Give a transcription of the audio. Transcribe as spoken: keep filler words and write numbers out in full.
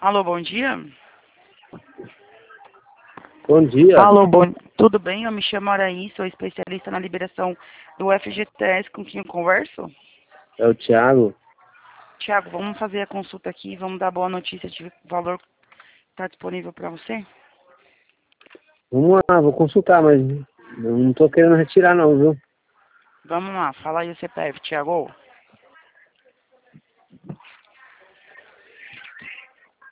Alô, bom dia. Bom dia. Alô, bom... tudo bem? Eu me chamo Araí, sou especialista na liberação do F G T S, com quem eu converso? É o Thiago. Tiago, vamos fazer a consulta aqui, vamos dar boa notícia de valor que está disponível para você? Vamos lá, vou consultar, mas eu não tô querendo retirar não, viu? Vamos lá, fala aí o C P F, Tiago.